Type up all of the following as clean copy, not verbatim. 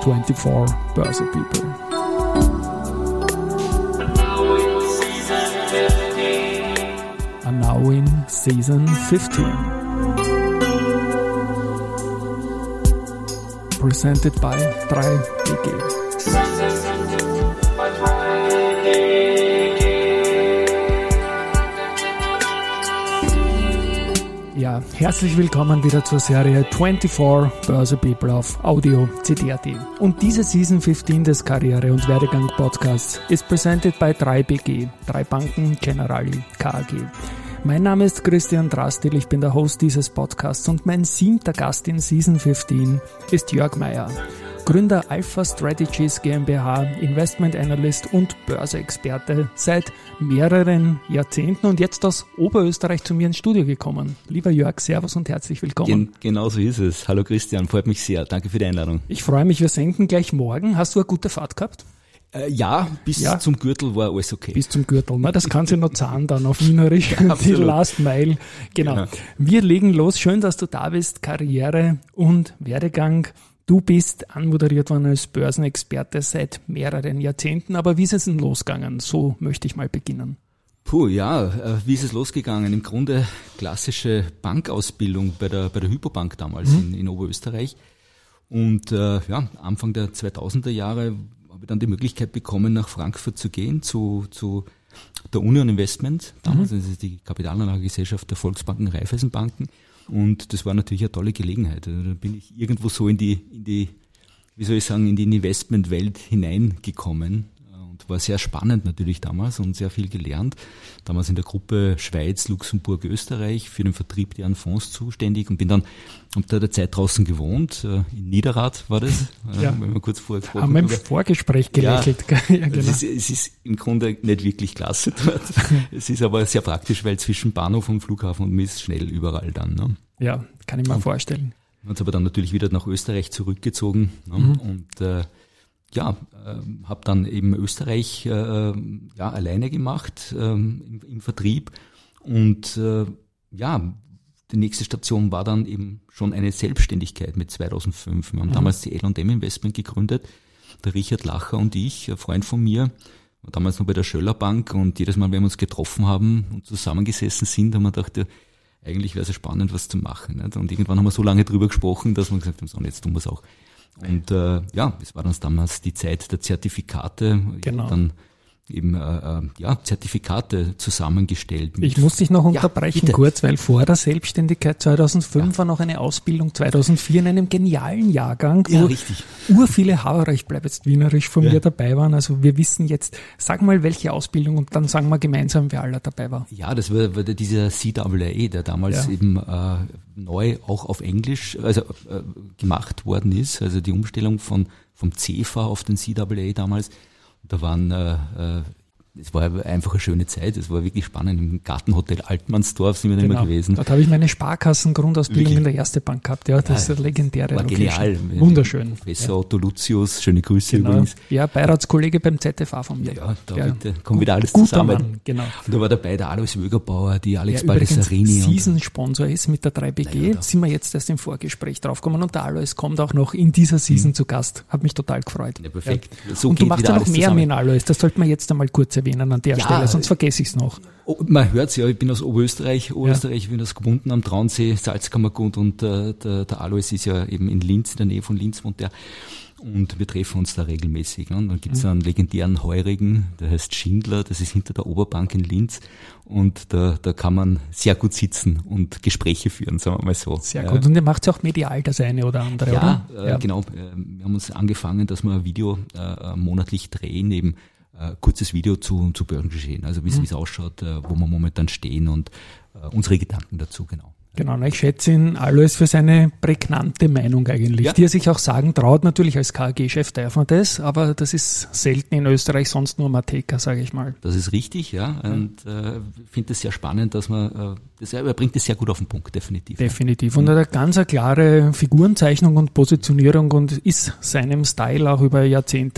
24 Börse People. And now in season 15. Presented by 3BG. Ja, herzlich willkommen wieder zur Serie 24 Börse People auf Audio CD.at. Und diese Season 15 des Karriere- und Werdegang-Podcasts ist presented by 3BG, 3 Banken Generali KAG. Mein Name ist Christian Drastil, ich bin der Host dieses Podcasts und mein 7. Gast in Season 15 ist Jörg Meyer, Gründer Alpha Strategies GmbH, Investment Analyst und Börseexperte seit mehreren Jahrzehnten und jetzt aus Oberösterreich zu mir ins Studio gekommen. Lieber Jörg, servus und herzlich willkommen. Genau so ist es. Hallo Christian, freut mich sehr. Danke für die Einladung. Ich freue mich, wir senden gleich morgen. Hast du eine gute Fahrt gehabt? Ja, bis zum Gürtel war alles okay. Bis zum Gürtel, ne? Das kann sich noch zahlen dann auf Wienerisch, die Last Mile. Genau. Wir legen los. Schön, dass du da bist. Karriere und Werdegang. Du bist anmoderiert worden als Börsenexperte seit mehreren Jahrzehnten. Aber wie ist es denn losgegangen? So möchte ich mal beginnen. Wie ist es losgegangen? Im Grunde klassische Bankausbildung bei der Hypobank damals in Oberösterreich. Und Anfang der 2000er Jahre habe ich dann die Möglichkeit bekommen, nach Frankfurt zu gehen, zu der Union Investment, damals, das ist die Kapitalanlagegesellschaft der Volksbanken, Raiffeisenbanken. Und das war natürlich eine tolle Gelegenheit. Also da bin ich irgendwo so in die Investmentwelt hineingekommen. Und war sehr spannend natürlich damals und sehr viel gelernt. Damals in der Gruppe Schweiz, Luxemburg, Österreich für den Vertrieb deren Fonds zuständig und habe da der Zeit draußen gewohnt. In Niederrad war das, wenn wir kurz vorher gesprochen haben. Haben wir im Vorgespräch gelächelt. Ja, genau. Es ist im Grunde nicht wirklich klasse dort. Es ist aber sehr praktisch, weil zwischen Bahnhof und Flughafen und man ist schnell überall dann. Ne? Ja, kann ich mir vorstellen. Wir haben uns aber dann natürlich wieder nach Österreich zurückgezogen und habe dann eben Österreich alleine gemacht im Vertrieb und die nächste Station war dann eben schon eine Selbstständigkeit mit 2005. Wir haben damals die L&M Investment gegründet, der Richard Lacher und ich, ein Freund von mir, war damals noch bei der Schöller Bank und jedes Mal, wenn wir uns getroffen haben und zusammengesessen sind, haben wir gedacht, eigentlich wäre es spannend, was zu machen. Nicht? Und irgendwann haben wir so lange drüber gesprochen, dass wir gesagt haben, so, jetzt tun wir es auch. Und es war dann damals die Zeit der Zertifikate. Genau. Ich habe dann eben Zertifikate zusammengestellt. Ich muss dich noch unterbrechen kurz, weil vor der Selbstständigkeit 2005 war noch eine Ausbildung 2004 in einem genialen Jahrgang, wo ur viele Hauerer, ich bleibe jetzt wienerisch, von mir dabei waren. Also wir wissen jetzt, sag mal welche Ausbildung und dann sagen wir gemeinsam, wer aller dabei war. Ja, das war dieser CAA, der damals eben neu auch auf Englisch gemacht worden ist. Also die Umstellung vom CEFA auf den CAA damals. Da waren, es war einfach eine schöne Zeit, es war wirklich spannend. Im Gartenhotel Altmannsdorf sind wir dann immer gewesen. Dort habe ich meine Sparkassengrundausbildung in der Erste Bank gehabt. Ja, das ist eine legendäre Location. Genial. Wunderschön. Professor Otto Lucius, schöne Grüße übrigens. Ja, Beiratskollege beim ZFA von mir. Ja, kommt wieder alles zusammen. Mann, genau. Und da war dabei der Alois Wögerbauer, die Alex Baldessarini. Season-Sponsor ist mit der 3BG, sind wir jetzt erst im Vorgespräch draufgekommen und der Alois kommt auch noch in dieser Season zu Gast. Hat mich total gefreut. Ja, perfekt. Ja. So und du machst ja noch mehr mit Alois, das sollte man jetzt einmal kurz erwähnen an der Stelle, sonst vergesse ich es noch. Man hört's ja, ich bin aus Oberösterreich, ich bin aus Gmunden am Traunsee, Salzkammergut und der Alois ist ja eben in Linz, in der Nähe von Linz wohnt der. Und wir treffen uns da regelmäßig. Ne? Und dann gibt's einen legendären Heurigen, der heißt Schindler, das ist hinter der Oberbank in Linz. Und da kann man sehr gut sitzen und Gespräche führen, sagen wir mal so. Sehr gut. Und ihr macht ja auch medial das eine oder andere, oder? Genau. Wir haben uns angefangen, dass wir ein Video monatlich drehen, eben kurzes Video zu Börsengeschehen, also wie es ausschaut, wo wir momentan stehen und unsere Gedanken dazu, genau. Genau, ich schätze ihn Alois für seine prägnante Meinung eigentlich, die er sich auch sagen traut. Natürlich als KAG-Chef darf man das, aber das ist selten in Österreich, sonst nur Mateka, sage ich mal. Das ist richtig, und finde es sehr spannend, dass man, er bringt es sehr gut auf den Punkt, definitiv. Definitiv, und er hat eine ganz klare Figurenzeichnung und Positionierung und ist seinem Style auch über Jahrzehnte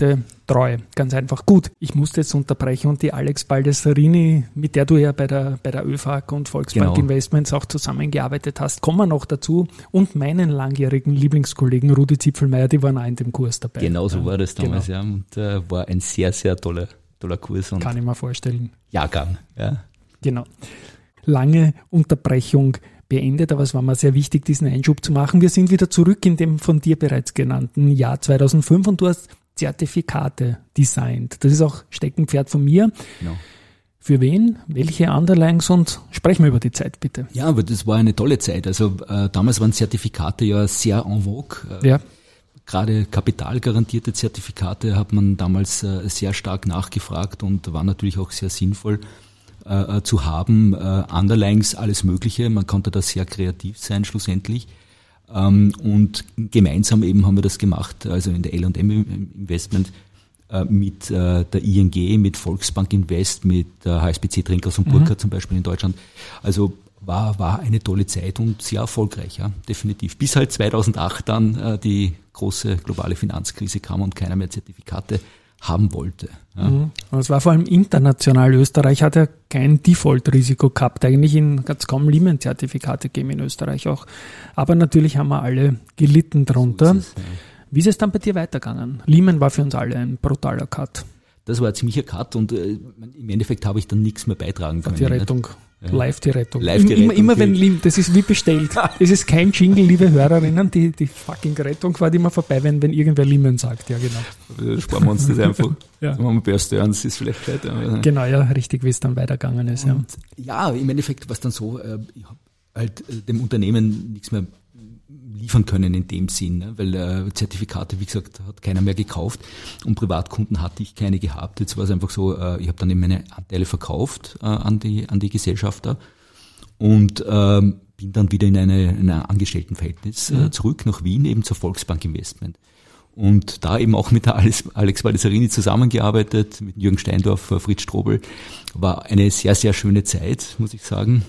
treu. Ganz einfach. Gut, ich musste jetzt unterbrechen und die Alex Baldessarini, mit der du ja bei der ÖFAG und Volksbank Investments auch zusammengearbeitet hast, kommen wir noch dazu. Und meinen langjährigen Lieblingskollegen Rudi Zipfelmeier, die waren auch in dem Kurs dabei. Genau so war das damals, ja. Und war ein sehr, sehr toller Kurs. Und kann ich mir vorstellen. Jahrgang, ja. Genau. Lange Unterbrechung beendet, aber es war mir sehr wichtig, diesen Einschub zu machen. Wir sind wieder zurück in dem von dir bereits genannten Jahr 2005 und du hast Zertifikate designt. Das ist auch Steckenpferd von mir. Genau. Für wen? Welche Underlines? Und sprechen wir über die Zeit, bitte. Ja, aber das war eine tolle Zeit. Also damals waren Zertifikate ja sehr en vogue. Ja. Gerade kapitalgarantierte Zertifikate hat man damals sehr stark nachgefragt und war natürlich auch sehr sinnvoll zu haben. Underlines, alles Mögliche. Man konnte da sehr kreativ sein schlussendlich. Und gemeinsam eben haben wir das gemacht, also in der L&M Investment mit der ING, mit Volksbank Invest, mit HSBC Trinkhaus und Burkhardt zum Beispiel in Deutschland. Also war eine tolle Zeit und sehr erfolgreich, ja, definitiv. Bis halt 2008 dann die große globale Finanzkrise kam und keiner mehr Zertifikate haben wollte. Ja. Und es war vor allem international. Österreich hat ja kein Default-Risiko gehabt. Eigentlich hat es kaum Lehman-Zertifikate gegeben in Österreich auch. Aber natürlich haben wir alle gelitten drunter. So ist es, ja. Wie ist es dann bei dir weitergegangen? Lehman war für uns alle ein brutaler Cut. Das war ein ziemlicher Cut und im Endeffekt habe ich dann nichts mehr beitragen können. Die Rettung. Ja. Live die Rettung. Immer wenn Lehman, das ist wie bestellt. Das ist kein Jingle, liebe Hörerinnen, die fucking Rettung fährt immer vorbei, wenn irgendwer Lehman sagt. Ja, genau. Sparen wir uns das einfach. Ja. Wenn man Bear Stearns ist vielleicht weiter. Genau, ja, richtig, wie es dann weitergegangen ist. Und ja, im Endeffekt war es dann so, ich habe halt dem Unternehmen nichts mehr liefern können in dem Sinn, ne? Weil Zertifikate, wie gesagt, hat keiner mehr gekauft und Privatkunden hatte ich keine gehabt. Jetzt war es einfach so, ich habe dann eben meine Anteile verkauft an die Gesellschafter und bin dann wieder in ein Angestelltenverhältnis zurück nach Wien, eben zur Volksbank Investment. Und da eben auch mit der Alex Baldessarini zusammengearbeitet, mit Jürgen Steindorf, Fritz Strobel. War eine sehr, sehr schöne Zeit, muss ich sagen.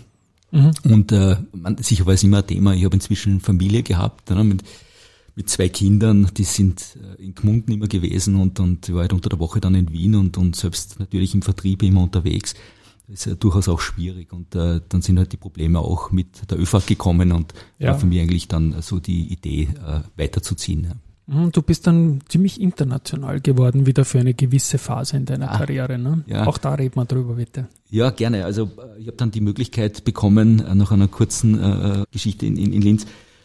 Und sicher war es immer ein Thema. Ich habe inzwischen Familie gehabt, ne, mit 2 Kindern, die sind in Gmunden immer gewesen und ich war halt unter der Woche dann in Wien und selbst natürlich im Vertrieb immer unterwegs. Das ist ja durchaus auch schwierig und dann sind halt die Probleme auch mit der ÖFAG gekommen und war für mich eigentlich dann so die Idee, weiterzuziehen. Ja. Du bist dann ziemlich international geworden, wieder für eine gewisse Phase in deiner Karriere. Ne? Ja. Auch da reden wir drüber, bitte. Ja, gerne. Also ich habe dann die Möglichkeit bekommen, nach einer kurzen Geschichte in Linz,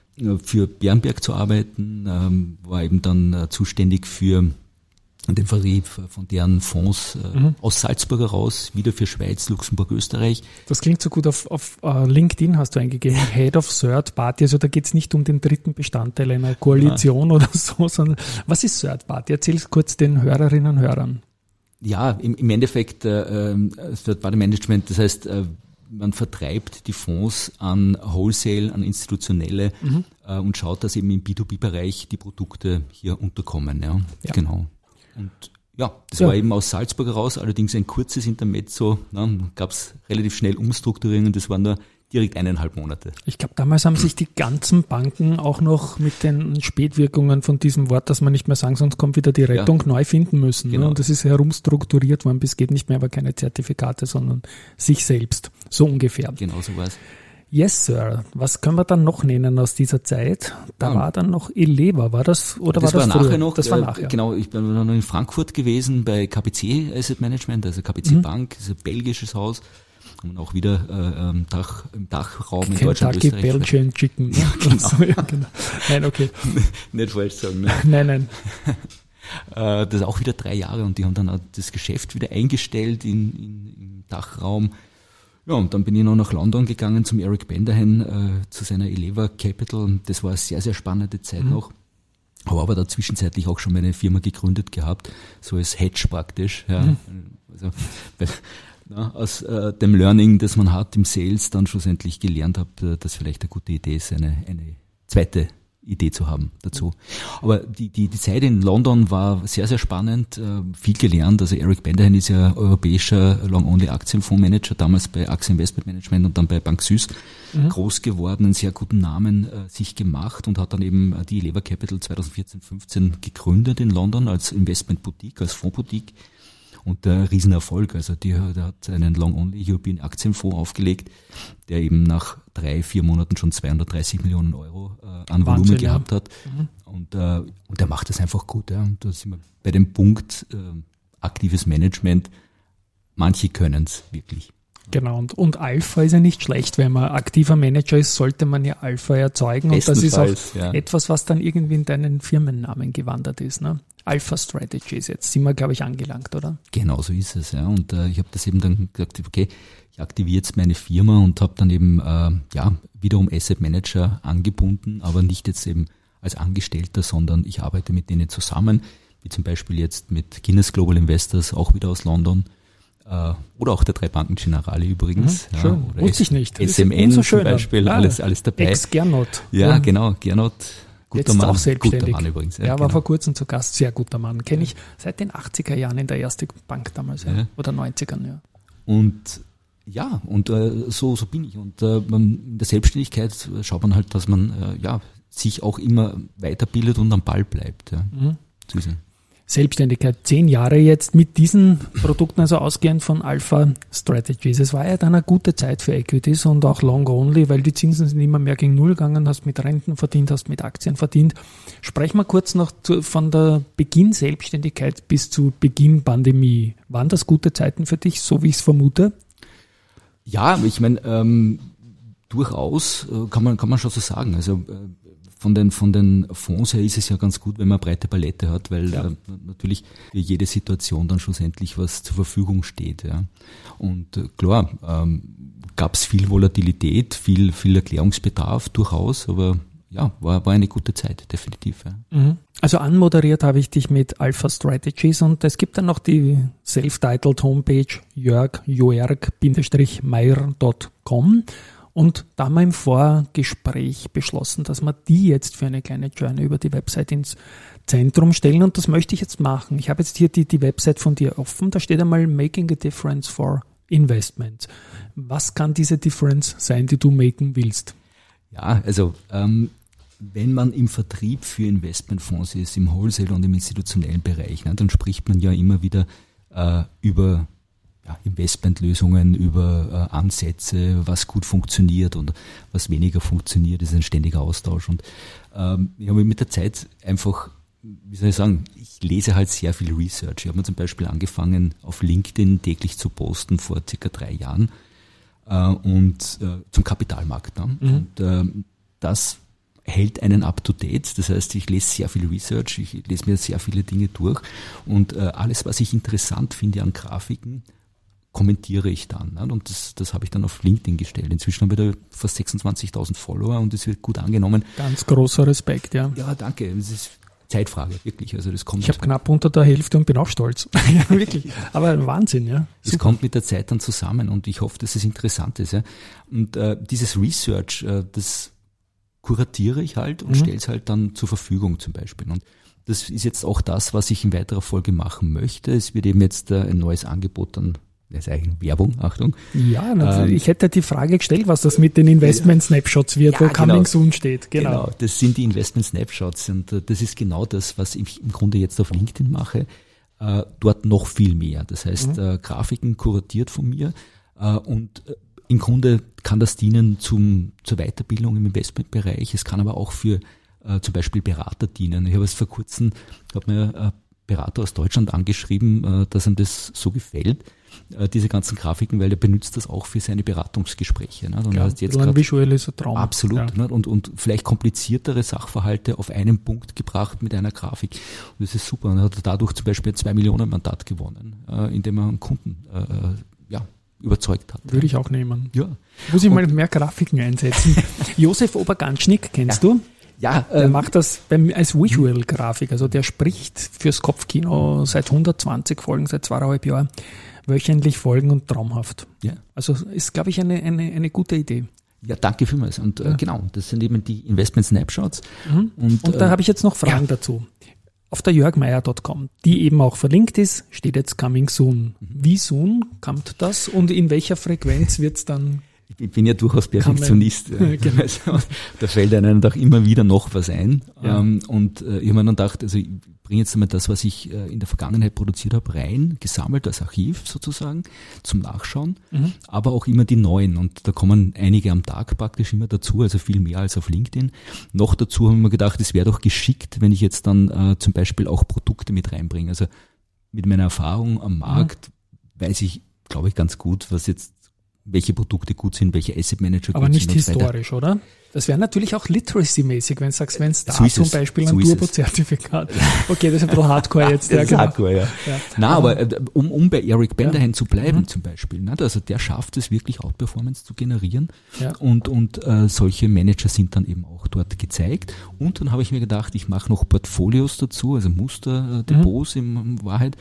für Bärenberg zu arbeiten. War eben dann zuständig für den Vertrieb von deren Fonds aus Salzburg heraus, wieder für Schweiz, Luxemburg, Österreich. Das klingt so gut. Auf LinkedIn hast du eingegeben, Head of Third Party. Also da geht es nicht um den dritten Bestandteil einer Koalition oder so, sondern was ist Third Party? Erzähl es kurz den Hörerinnen und Hörern. Ja, im Endeffekt Third Party Management, das heißt, man vertreibt die Fonds an Wholesale, an Institutionelle und schaut, dass eben im B2B-Bereich die Produkte hier unterkommen. Ja. Genau. Und ja, das war eben aus Salzburg heraus, allerdings ein kurzes Intermezzo. Gab es relativ schnell Umstrukturierungen, das waren nur direkt 1,5 Monate. Ich glaube, damals haben sich die ganzen Banken auch noch mit den Spätwirkungen von diesem Wort, dass man nicht mehr sagen, sonst kommt wieder die Rettung, neu finden müssen. Genau. Ne? Und das ist herumstrukturiert worden, bis geht nicht mehr, aber keine Zertifikate, sondern sich selbst. So ungefähr. Genau so war es. Yes, Sir. Was können wir dann noch nennen aus dieser Zeit? Da war dann noch Eleva, war das oder das war das nachher früher? Noch? Das war nachher. Genau, ich bin noch in Frankfurt gewesen bei KPC Asset Management, also KPC Bank, das ist ein belgisches Haus und auch wieder im Dachraum in Deutschland, Kentucky Belgian Chicken. Ja, genau. So, ja, genau. Nein, okay. Nicht falsch sagen. Ne? Nein. Das ist auch wieder 3 Jahre und die haben dann auch das Geschäft wieder eingestellt im Dachraum. Ja, und dann bin ich noch nach London gegangen zum Eric Benderhen, zu seiner Eleva Capital. Das war eine sehr, sehr spannende Zeit noch. Habe aber da zwischenzeitlich auch schon meine Firma gegründet gehabt, so als Hedge praktisch. Ja. Also, aus dem Learning, das man hat im Sales, dann schlussendlich gelernt habe, dass vielleicht eine gute Idee ist, eine zweite Idee zu haben dazu. Aber die Zeit in London war sehr, sehr spannend, viel gelernt. Also Eric Benderheim ist ja europäischer Long-Only-Aktienfondsmanager, damals bei AXA Investment Management und dann bei Bank Süß groß geworden, einen sehr guten Namen sich gemacht und hat dann eben die Lever Capital 2014-15 gegründet in London als Investment-Boutique, als Fondsboutique. Und der Riesenerfolg, also der hat einen Long-Only European Aktienfonds aufgelegt, der eben nach 3-4 Monaten schon 230 Millionen Euro an Volumen Wahnsinn, gehabt hat. Und der macht das einfach gut. Ja. Und da sind wir bei dem Punkt aktives Management. Manche können es wirklich. Genau, und Alpha ist ja nicht schlecht. Wenn man aktiver Manager ist, sollte man ja Alpha erzeugen. Und das ist auch etwas, was dann irgendwie in deinen Firmennamen gewandert ist, ne? Alpha Strategies, jetzt sind wir, glaube ich, angelangt, oder? Genau so ist es, ja. Und ich habe das eben dann gesagt, okay, ich aktiviere jetzt meine Firma und habe dann eben wiederum Asset Manager angebunden, aber nicht jetzt eben als Angestellter, sondern ich arbeite mit denen zusammen, wie zum Beispiel jetzt mit Guinness Global Investors, auch wieder aus London, oder auch der 3 Banken Generale übrigens. Schön, oder wusste ich nicht. SMN so zum Beispiel, alles dabei. Ex-Gernot. Ja, genau, Gernot. Guter Jetzt Mann, auch selbstständig. Guter Mann übrigens. Ja, war vor kurzem zu Gast, sehr guter Mann. Kenne ich seit den 80er Jahren in der Erste Bank damals, oder 90ern, ja. Und so bin ich. Und in der Selbstständigkeit schaut man halt, dass man sich auch immer weiterbildet und am Ball bleibt. Ja. Selbstständigkeit, 10 Jahre jetzt mit diesen Produkten, also ausgehend von Alpha Strategies. Es war ja dann eine gute Zeit für Equities und auch Long Only, weil die Zinsen sind immer mehr gegen Null gegangen, hast mit Renten verdient, hast mit Aktien verdient. Sprechen wir kurz noch von der Beginn Selbstständigkeit bis zu Beginn Pandemie. Waren das gute Zeiten für dich, so wie ich es vermute? Ja, ich meine, durchaus kann man schon so sagen. Also von den Fonds her ist es ja ganz gut, wenn man eine breite Palette hat, weil natürlich für jede Situation dann schlussendlich was zur Verfügung steht. Ja. Und klar, gab es viel Volatilität, viel Erklärungsbedarf durchaus, aber ja, war eine gute Zeit, definitiv. Ja. Also anmoderiert habe ich dich mit Alpha Strategies und es gibt dann noch die self-titled Homepage jörg-meyer.com. Und da haben wir im Vorgespräch beschlossen, dass wir die jetzt für eine kleine Journey über die Website ins Zentrum stellen. Und das möchte ich jetzt machen. Ich habe jetzt hier die Website von dir offen. Da steht einmal Making a Difference for Investment. Was kann diese Difference sein, die du machen willst? Ja, also wenn man im Vertrieb für Investmentfonds ist, im Wholesale und im institutionellen Bereich, dann spricht man ja immer wieder über Investmentlösungen, über Ansätze, was gut funktioniert und was weniger funktioniert, ist ein ständiger Austausch. Und ich habe mit der Zeit einfach, wie soll ich sagen, ich lese halt sehr viel Research. Ich habe mir zum Beispiel angefangen, auf LinkedIn täglich zu posten vor circa 3 Jahren und zum Kapitalmarkt. Ne? Und das hält einen up to date. Das heißt, ich lese sehr viel Research, ich lese mir sehr viele Dinge durch und alles, was ich interessant finde an Grafiken, kommentiere ich dann. Ne? Und das habe ich dann auf LinkedIn gestellt. Inzwischen habe ich da fast 26.000 Follower und es wird gut angenommen. Ganz großer Respekt, ja. Ja, danke. Es ist Zeitfrage, wirklich. Also das kommt. Ich habe knapp unter der Hälfte und bin auch stolz. Ja, wirklich. Aber Wahnsinn, ja. Es kommt mit der Zeit dann zusammen und ich hoffe, dass es interessant ist. Ja. Und dieses Research, das kuratiere ich halt und stelle es halt dann zur Verfügung zum Beispiel. Und das ist jetzt auch das, was ich in weiterer Folge machen möchte. Es wird eben jetzt ein neues Angebot dann. Das ist eigentlich Werbung, Achtung. Ja, ich hätte die Frage gestellt, was das mit den Investment-Snapshots wird, wo Coming Soon steht. Genau, das sind die Investment-Snapshots und das ist genau das, was ich im Grunde jetzt auf LinkedIn mache. Dort noch viel mehr. Das heißt, Grafiken kuratiert von mir und im Grunde kann das dienen zur Weiterbildung im Investmentbereich. Es kann aber auch für zum Beispiel Berater dienen. Ich habe es vor kurzem, mir ein Berater aus Deutschland angeschrieben, dass ihm das so gefällt, diese ganzen Grafiken, weil er benutzt das auch für seine Beratungsgespräche. Ne? Und heißt jetzt ein visuelles Traum. Absolut. Ja. Ne? Und vielleicht kompliziertere Sachverhalte auf einen Punkt gebracht mit einer Grafik. Und das ist super. Und er hat dadurch zum Beispiel ein 2 Millionen Mandat gewonnen, indem er einen Kunden überzeugt hat. Würde ich auch nehmen. Ja. Muss ich mal mehr Grafiken einsetzen. Josef Oberganschnick, kennst du? Ja, der macht das als Visual-Grafik, also der spricht fürs Kopfkino seit 120 Folgen, seit 2,5 Jahren, wöchentlich Folgen und traumhaft. Ja. Also ist, glaube ich, eine gute Idee. Ja, danke vielmals. Und genau, das sind eben die Investment Snapshots. Und da habe ich jetzt noch Fragen dazu. Auf der jörgmeier.com, die eben auch verlinkt ist, steht jetzt Coming Soon. Wie soon kommt das und in welcher Frequenz wird es dann? Ich bin ja durchaus Perfektionist. Genau. Also, da fällt einem doch immer wieder noch was ein. Ja. Und ich habe mir dann gedacht, also ich bringe jetzt einmal das, was ich in der Vergangenheit produziert habe, rein, gesammelt als Archiv sozusagen, zum Nachschauen, aber auch immer die neuen. Und da kommen einige am Tag praktisch immer dazu, also viel mehr als auf LinkedIn. Noch dazu haben wir gedacht, es wäre doch geschickt, wenn ich jetzt dann zum Beispiel auch Produkte mit reinbringe. Also mit meiner Erfahrung am Markt weiß ich, glaube ich, ganz gut, welche Produkte gut sind, welche Asset Manager gut sind. Aber nicht historisch, oder? Das wäre natürlich auch Literacy-mäßig, wenn du sagst, wenn es da so zum Beispiel ein Turbo-Zertifikat. Okay, das ist ein bisschen Hardcore jetzt. Das ist Hardcore, ja. Na, aber um bei Eric Benderheim zu bleiben zum Beispiel, ne, also der schafft es wirklich Outperformance zu generieren und solche Manager sind dann eben auch dort gezeigt. Und dann habe ich mir gedacht, ich mache noch Portfolios dazu, also Musterdepots in Wahrheit,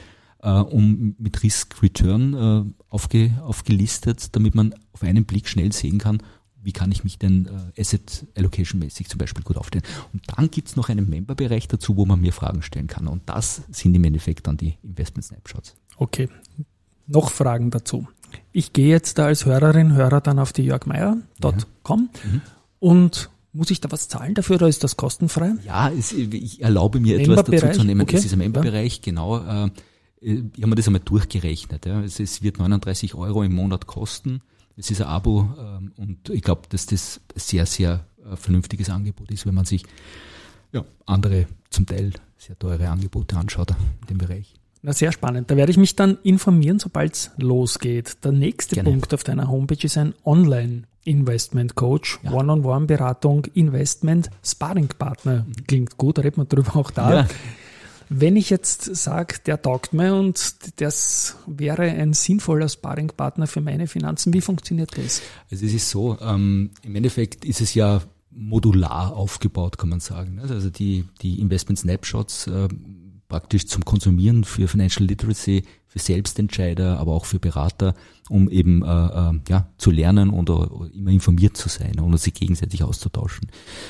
mit Risk-Return aufgelistet, damit man auf einen Blick schnell sehen kann, wie kann ich mich denn Asset Allocation mäßig zum Beispiel gut aufstellen. Und dann gibt's noch einen Member-Bereich dazu, wo man mir Fragen stellen kann. Und das sind im Endeffekt dann die Investment Snapshots. Okay, noch Fragen dazu. Ich gehe jetzt da als Hörer dann auf die jörgmeier.com und muss ich da was zahlen dafür oder ist das kostenfrei? Ja, ich erlaube mir etwas dazu zu nehmen. Okay. Das ist ein Member-Bereich, genau. Ich habe mir das einmal durchgerechnet. Ja. Es wird 39 € im Monat kosten. Es ist ein Abo und ich glaube, dass das ein sehr, sehr vernünftiges Angebot ist, wenn man sich andere, zum Teil sehr teure Angebote anschaut in dem Bereich. Na, sehr spannend. Da werde ich mich dann informieren, sobald es losgeht. Der nächste Punkt auf deiner Homepage ist ein Online-Investment-Coach, One-on-One-Beratung, Investment, Sparringpartner. Klingt gut, da redet man drüber auch da. Ja. Wenn ich jetzt sage, der taugt mir und das wäre ein sinnvoller Sparringpartner für meine Finanzen, wie funktioniert das? Also es ist so, im Endeffekt ist es ja modular aufgebaut, kann man sagen. Also die Investment Snapshots praktisch zum Konsumieren für Financial Literacy, für Selbstentscheider, aber auch für Berater, um eben zu lernen und immer informiert zu sein und sich gegenseitig auszutauschen.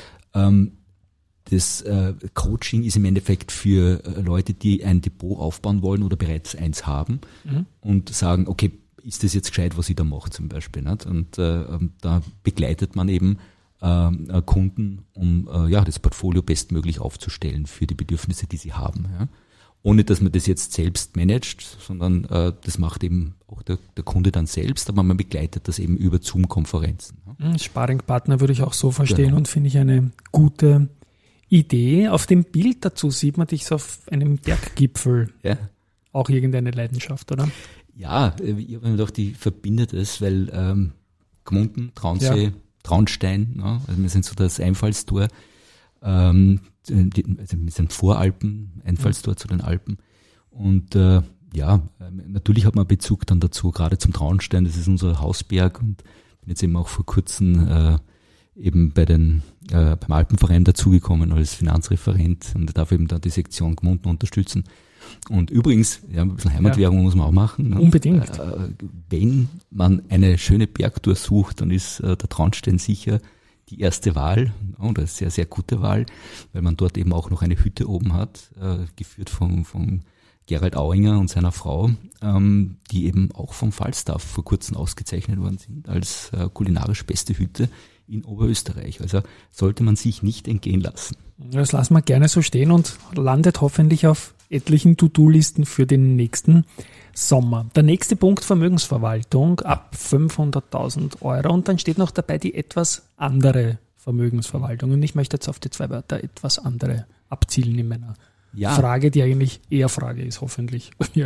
Das Coaching ist im Endeffekt für Leute, die ein Depot aufbauen wollen oder bereits eins haben und sagen, okay, ist das jetzt gescheit, was ich da mache zum Beispiel. Nicht? Und da begleitet man eben Kunden, um das Portfolio bestmöglich aufzustellen für die Bedürfnisse, die sie haben. Ja? Ohne, dass man das jetzt selbst managt, sondern das macht eben auch der Kunde dann selbst, aber man begleitet das eben über Zoom-Konferenzen. Ja? Sparringpartner würde ich auch so verstehen und finde ich eine gute Idee. Auf dem Bild dazu sieht man dich so auf einem Berggipfel. Ja. Auch irgendeine Leidenschaft, oder? Ja, ich habe mir gedacht, die verbindet es, weil Gmunden, Traunsee, Traunstein, also wir sind so das Einfallstor, also wir sind Voralpen, Einfallstor zu den Alpen. Und natürlich hat man Bezug dann dazu, gerade zum Traunstein, das ist unser Hausberg und bin jetzt eben auch vor kurzem eben beim Alpenverein dazugekommen als Finanzreferent und darf eben da die Sektion Gmunden unterstützen. Und übrigens, ein bisschen Heimatwerbung muss man auch machen. Ne? Unbedingt. Wenn man eine schöne Bergtour sucht, dann ist der Traunstein sicher die erste Wahl oder eine sehr, sehr gute Wahl, weil man dort eben auch noch eine Hütte oben hat, geführt von Gerald Auinger und seiner Frau, die eben auch vom Falstaff vor kurzem ausgezeichnet worden sind als kulinarisch beste Hütte in Oberösterreich. Also sollte man sich nicht entgehen lassen. Das lassen wir gerne so stehen und landet hoffentlich auf etlichen To-Do-Listen für den nächsten Sommer. Der nächste Punkt, Vermögensverwaltung ab 500.000 € und dann steht noch dabei die etwas andere Vermögensverwaltung und ich möchte jetzt auf die zwei Wörter etwas andere abzielen in meiner Frage, die eigentlich eher Frage ist, hoffentlich.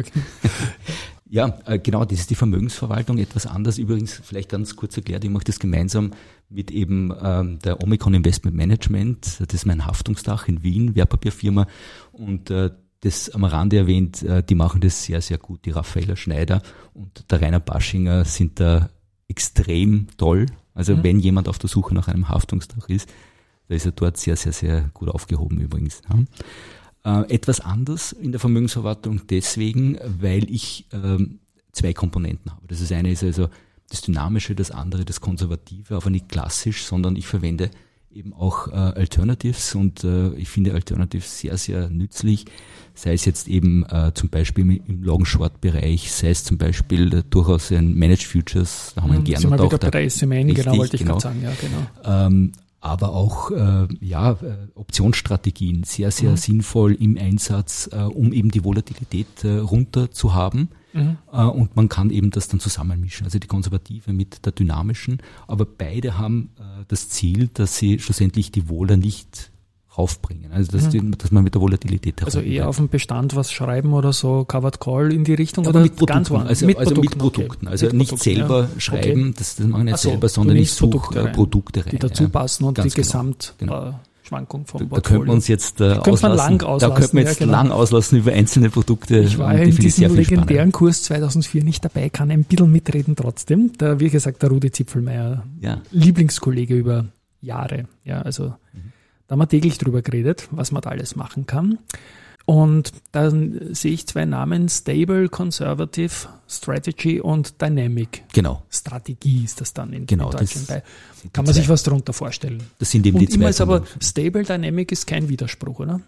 Ja, genau, das ist die Vermögensverwaltung, etwas anders. Übrigens, vielleicht ganz kurz erklärt, ich mache das gemeinsam mit eben der Omicron Investment Management. Das ist mein Haftungsdach in Wien, Wertpapierfirma. Und das am Rande erwähnt, die machen das sehr, sehr gut. Die Raffaella Schneider und der Rainer Baschinger sind da extrem toll. Also wenn jemand auf der Suche nach einem Haftungsdach ist, da ist er dort sehr, sehr, sehr gut aufgehoben übrigens. Ja. Etwas anders in der Vermögensverwaltung deswegen, weil ich zwei Komponenten habe. Das eine ist also das Dynamische, das andere, das Konservative, aber nicht klassisch, sondern ich verwende eben auch Alternatives und ich finde Alternatives sehr, sehr nützlich, sei es jetzt eben zum Beispiel im Long-Short-Bereich, sei es zum Beispiel durchaus ein Managed Futures, da haben wir gerne mal auch wieder bei der SMN, richtig, genau, wollte ich genau. gerade sagen, ja, genau. Aber auch Optionsstrategien sehr, sehr sinnvoll im Einsatz, um eben die Volatilität runter zu haben. Und man kann eben das dann zusammenmischen, also die konservative mit der dynamischen. Aber beide haben das Ziel, dass sie schlussendlich die Vola nicht raufbringen. Also dass man mit der Volatilität Also eher auf dem Bestand was schreiben oder so, Covered Call in die Richtung ja, oder mit Produkten, ganz woanders? also mit Produkten. Also mit nicht Produkten, selber schreiben, das machen wir nicht selber, sondern ich suche Produkte rein. Die dazu passen und die genau. Gesamtschwankung vom Portfolio. Da könnte man uns jetzt auslassen. Da könnte man jetzt lang auslassen über einzelne Produkte. Ich war in diesem legendären Kurs 2004 nicht dabei, kann ein bisschen mitreden trotzdem. Da, wie gesagt, der Rudi Zipfelmeier, Lieblingskollege über Jahre. Ja, also da haben wir täglich drüber geredet, was man da alles machen kann. Und dann sehe ich zwei Namen, Stable, Conservative, Strategy und Dynamic. Genau. Strategie ist das dann in Deutschland bei. Kann man zwei. sich was darunter vorstellen? Das sind eben und die zwei. Immer ist aber Stable, Dynamic ist kein Widerspruch, oder?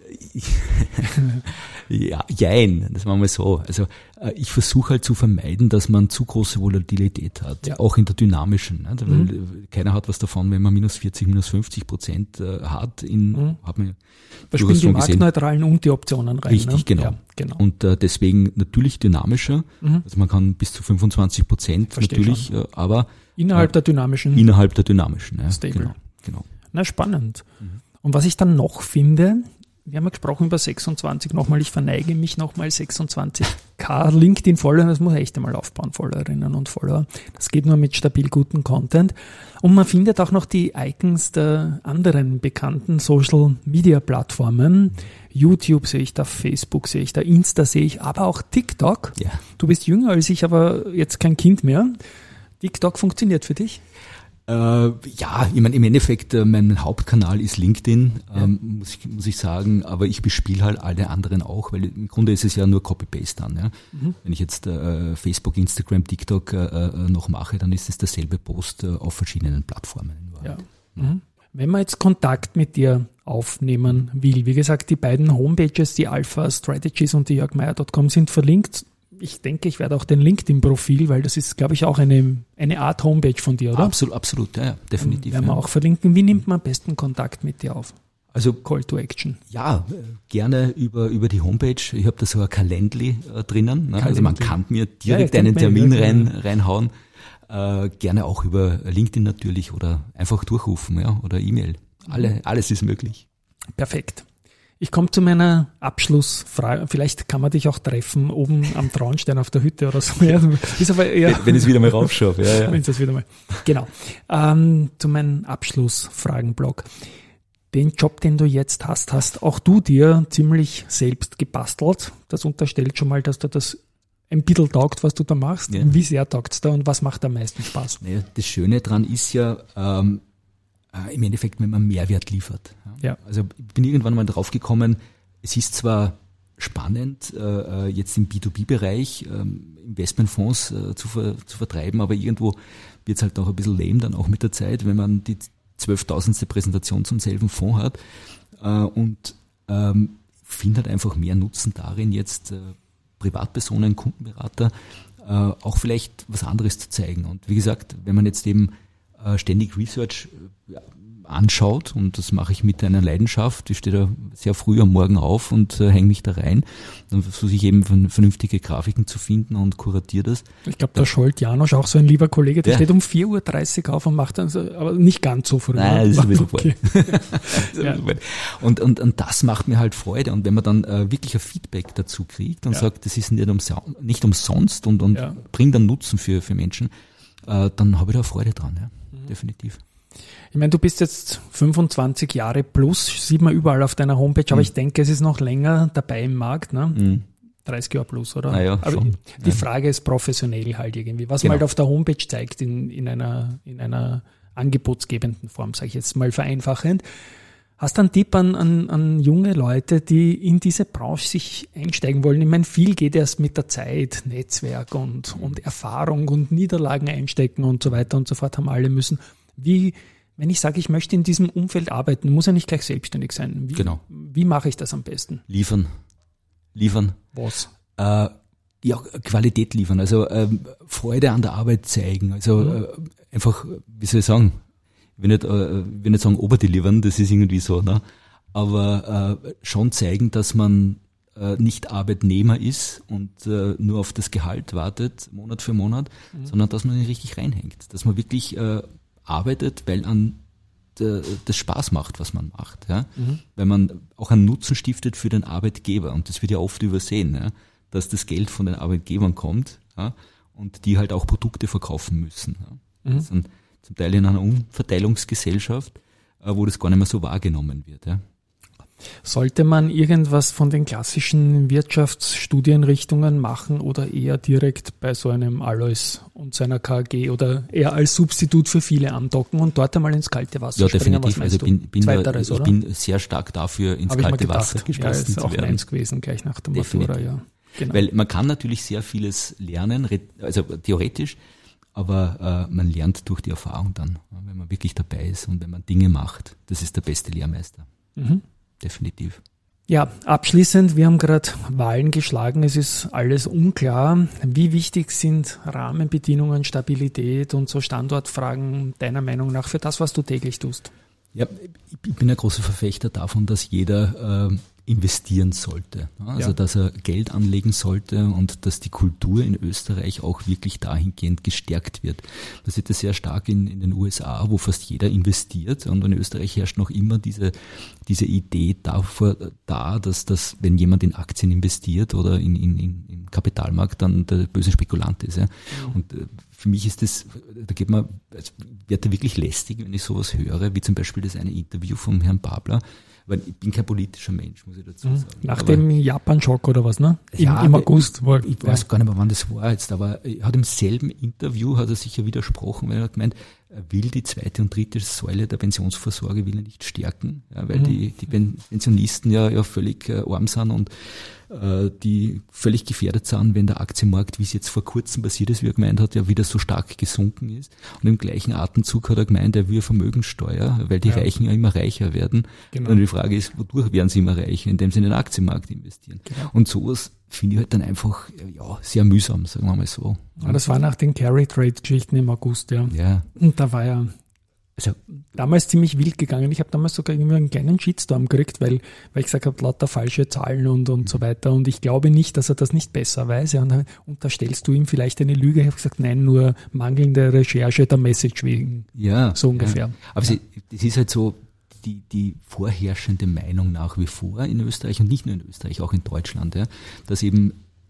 Ja, jein, das machen wir so. Also ich versuche halt zu vermeiden, dass man zu große Volatilität hat, auch in der dynamischen. Ne? Weil keiner hat was davon, wenn man minus 40, minus 50% hat. Hat man da spielen die Marktneutralen und die Optionen rein. Richtig, ne? genau. Ja, genau. Und deswegen natürlich dynamischer. Also man kann bis zu 25% natürlich, aber innerhalb der dynamischen. Ja, Stable. Genau. Na, spannend. Und was ich dann noch finde, wir haben ja gesprochen über 26 nochmal, ich verneige mich nochmal 26k LinkedIn-Follower, das muss ich echt einmal aufbauen, Followerinnen und Follower. Das geht nur mit stabil gutem Content. Und man findet auch noch die Icons der anderen bekannten Social-Media-Plattformen. YouTube sehe ich da, Facebook sehe ich da, Insta sehe ich, aber auch TikTok. Ja. Du bist jünger als ich, aber jetzt kein Kind mehr. TikTok funktioniert für dich? Ja, ich meine, im Endeffekt, mein Hauptkanal ist LinkedIn, muss ich sagen, aber ich bespiele halt alle anderen auch, weil im Grunde ist es ja nur Copy-Paste dann. Ja? Wenn ich jetzt Facebook, Instagram, TikTok noch mache, dann ist es derselbe Post auf verschiedenen Plattformen. Ja. Wenn man jetzt Kontakt mit dir aufnehmen will, wie gesagt, die beiden Homepages, die Alpha Strategies und die jörgmeier.com sind verlinkt. Ich denke, ich werde auch den LinkedIn-Profil, weil das ist, glaube ich, auch eine Art Homepage von dir, oder? Absolut, ja, definitiv. Werden wir auch verlinken. Wie nimmt man am besten Kontakt mit dir auf? Also Call to Action. Ja, gerne über die Homepage. Ich habe da so ein Calendly drinnen. Ne? Also man kann mir direkt einen Termin reinhauen. Gerne auch über LinkedIn natürlich oder einfach durchrufen, ja, oder E-Mail. Alles ist möglich. Perfekt. Ich komme zu meiner Abschlussfrage. Vielleicht kann man dich auch treffen oben am Traunstein auf der Hütte oder so. Ja, ist aber eher wenn ich es wieder mal raufschaffe. Ja. Wenn es das wieder mal. Genau. Zu meinem Abschlussfragenblock. Den Job, den du jetzt hast auch du dir ziemlich selbst gebastelt. Das unterstellt schon mal, dass du das ein bisschen taugt, was du da machst. Ja. Wie sehr taugt's da und was macht am meisten Spaß? Naja, das Schöne dran ist ja, im Endeffekt, wenn man Mehrwert liefert. Ja. Also ich bin irgendwann mal drauf gekommen, es ist zwar spannend, jetzt im B2B-Bereich Investmentfonds zu vertreiben, aber irgendwo wird es halt auch ein bisschen lame dann auch mit der Zeit, wenn man die 12.000. Präsentation zum selben Fonds hat und finde halt einfach mehr Nutzen darin, jetzt Privatpersonen, Kundenberater auch vielleicht was anderes zu zeigen. Und wie gesagt, wenn man jetzt eben ständig Research anschaut, und das mache ich mit einer Leidenschaft, ich stehe da sehr früh am Morgen auf und hänge mich da rein, dann versuche ich eben vernünftige Grafiken zu finden und kuratiere das. Ich glaube, der Scholt Janosch, auch so ein lieber Kollege, der steht um 4.30 Uhr auf und macht dann so, aber nicht ganz so früh. Nein, das ist sowieso okay. Und das macht mir halt Freude, und wenn man dann wirklich ein Feedback dazu kriegt und sagt, das ist nicht umsonst und bringt dann Nutzen für Menschen, dann habe ich da Freude dran, ja. Definitiv. Ich meine, du bist jetzt 25 Jahre plus, sieht man überall auf deiner Homepage, aber ich denke, es ist noch länger dabei im Markt, ne? 30 Jahre plus, oder? Naja, aber schon. Die Frage ist professionell halt irgendwie, was man halt auf der Homepage zeigt in einer angebotsgebenden Form, sage ich jetzt mal vereinfachend. Hast du einen Tipp an junge Leute, die in diese Branche sich einsteigen wollen? Ich meine, viel geht erst mit der Zeit, Netzwerk und Erfahrung und Niederlagen einstecken und so weiter und so fort, haben alle müssen. Wenn ich sage, ich möchte in diesem Umfeld arbeiten, muss ja nicht gleich selbstständig sein. Wie mache ich das am besten? Liefern. Was? Qualität liefern, also Freude an der Arbeit zeigen, also einfach, wie soll ich sagen, ich will nicht sagen overdelivern, das ist irgendwie so, ne? Aber schon zeigen, dass man nicht Arbeitnehmer ist und nur auf das Gehalt wartet, Monat für Monat, sondern dass man ihn richtig reinhängt, dass man wirklich arbeitet, weil das Spaß macht, was man macht, ja? Weil man auch einen Nutzen stiftet für den Arbeitgeber und das wird ja oft übersehen, ja? Dass das Geld von den Arbeitgebern kommt, ja? Und die halt auch Produkte verkaufen müssen. Ja? Das sind zum Teil in einer Umverteilungsgesellschaft, wo das gar nicht mehr so wahrgenommen wird. Ja? Sollte man irgendwas von den klassischen Wirtschaftsstudienrichtungen machen oder eher direkt bei so einem Alois und seiner KG oder eher als Substitut für viele andocken und dort einmal ins kalte Wasser springen? Definitiv. Also ich bin sehr stark dafür, ins kalte Wasser geschmissen zu werden. Ja, ist auch meins gewesen, gleich nach der Matura, ja. Genau. Weil man kann natürlich sehr vieles lernen, also theoretisch, aber man lernt durch die Erfahrung dann, wenn man wirklich dabei ist und wenn man Dinge macht. Das ist der beste Lehrmeister. Definitiv. Ja, abschließend, wir haben gerade Wahlen geschlagen, es ist alles unklar. Wie wichtig sind Rahmenbedingungen, Stabilität und so Standortfragen deiner Meinung nach für das, was du täglich tust? Ja, ich bin ein großer Verfechter davon, dass jeder investieren sollte. Also dass er Geld anlegen sollte und dass die Kultur in Österreich auch wirklich dahingehend gestärkt wird. Man sieht das sehr stark in den USA, wo fast jeder investiert und in Österreich herrscht noch immer diese Idee da, dass wenn jemand in Aktien investiert oder im Kapitalmarkt, dann der böse Spekulant ist. Ja. Und für mich ist das, wird da wirklich lästig, wenn ich sowas höre, wie zum Beispiel das eine Interview vom Herrn Babler. Weil ich bin kein politischer Mensch, muss ich dazu sagen. Nach dem Japan-Schock oder was, ne? Im August. Ich weiß gar nicht mehr, wann das war jetzt, aber er hat im selben Interview, hat er sich ja widersprochen, weil er hat gemeint, er will die zweite und dritte Säule der Pensionsvorsorge will er nicht stärken, ja, weil die Pensionisten ja völlig arm sind und die völlig gefährdet sind, wenn der Aktienmarkt, wie es jetzt vor kurzem passiert ist, wie er gemeint hat, ja wieder so stark gesunken ist. Und im gleichen Atemzug hat er gemeint, er will Vermögensteuer, weil die Reichen ja immer reicher werden. Genau. Und die Frage ist, wodurch werden sie immer reicher? Indem sie in den Aktienmarkt investieren. Genau. Und sowas finde ich halt dann einfach sehr mühsam, sagen wir mal so. Ja, das war nach den Carry-Trade-Geschichten im August, ja. Und da war ja damals ziemlich wild gegangen. Ich habe damals sogar irgendwie einen kleinen Shitstorm gekriegt, weil ich gesagt habe, lauter falsche Zahlen und so weiter. Und ich glaube nicht, dass er das nicht besser weiß. Ja, und dann unterstellst du ihm vielleicht eine Lüge. Ich habe gesagt, nein, nur mangelnde Recherche der Message wegen. Ja. So ungefähr. Ja. Aber das ist halt so die vorherrschende Meinung nach wie vor in Österreich und nicht nur in Österreich, auch in Deutschland, ja, dass eben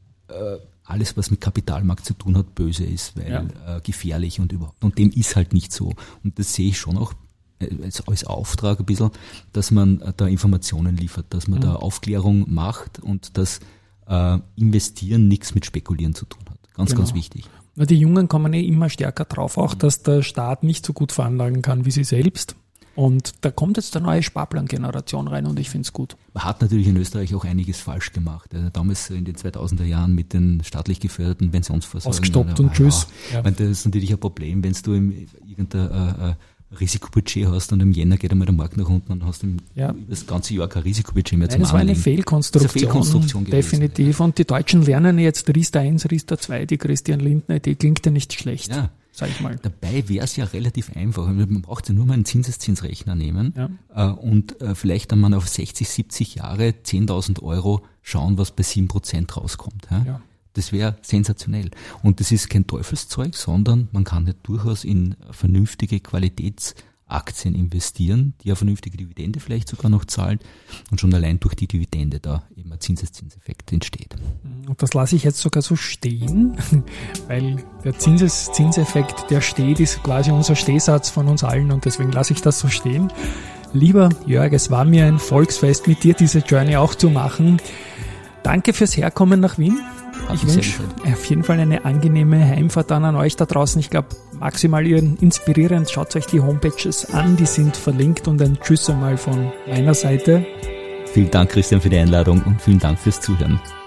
alles, was mit Kapitalmarkt zu tun hat, böse ist, weil gefährlich und überhaupt. Und dem ist halt nicht so. Und das sehe ich schon auch als Auftrag ein bisschen, dass man da Informationen liefert, dass man da Aufklärung macht und dass Investieren nichts mit Spekulieren zu tun hat. Ganz wichtig. Die Jungen kommen immer stärker drauf, auch dass der Staat nicht so gut veranlagen kann wie sie selbst. Und da kommt jetzt eine neue Sparplan-Generation rein und ich finde es gut. Man hat natürlich in Österreich auch einiges falsch gemacht. Also damals in den 2000er Jahren mit den staatlich geförderten Pensionsvorsorgen. Ausgestoppt und tschüss. Ja. Ich meine, das ist natürlich ein Problem, wenn du irgendein Risikobudget hast und im Jänner geht einmal der Markt nach unten und hast über das ganze Jahr kein Risikobudget mehr zum Anlegen. Das war eine Fehlkonstruktion gewesen, definitiv. Ja. Und die Deutschen lernen jetzt Riester 1, Riester 2, die Christian Lindner, die klingt ja nicht schlecht. Ja. Sag ich mal. Dabei wäre es ja relativ einfach. Man braucht ja nur mal einen Zinseszinsrechner nehmen und vielleicht dann mal auf 60, 70 Jahre 10.000 € schauen, was bei 7% rauskommt. Ja? Das wäre sensationell. Und das ist kein Teufelszeug, sondern man kann ja durchaus in vernünftige Qualitätsaktien investieren, die eine vernünftige Dividende vielleicht sogar noch zahlt und schon allein durch die Dividende da eben ein Zinseszinseffekt entsteht. Und das lasse ich jetzt sogar so stehen, weil der Zinseffekt, der steht, ist quasi unser Stehsatz von uns allen und deswegen lasse ich das so stehen. Lieber Jörg, es war mir ein Volksfest, mit dir diese Journey auch zu machen. Danke fürs Herkommen nach Wien. Ich wünsche auf jeden Fall eine angenehme Heimfahrt dann an euch da draußen. Ich glaube, maximal inspirierend. Schaut euch die Homepages an, die sind verlinkt, und ein Tschüss einmal von meiner Seite. Vielen Dank, Christian, für die Einladung und vielen Dank fürs Zuhören.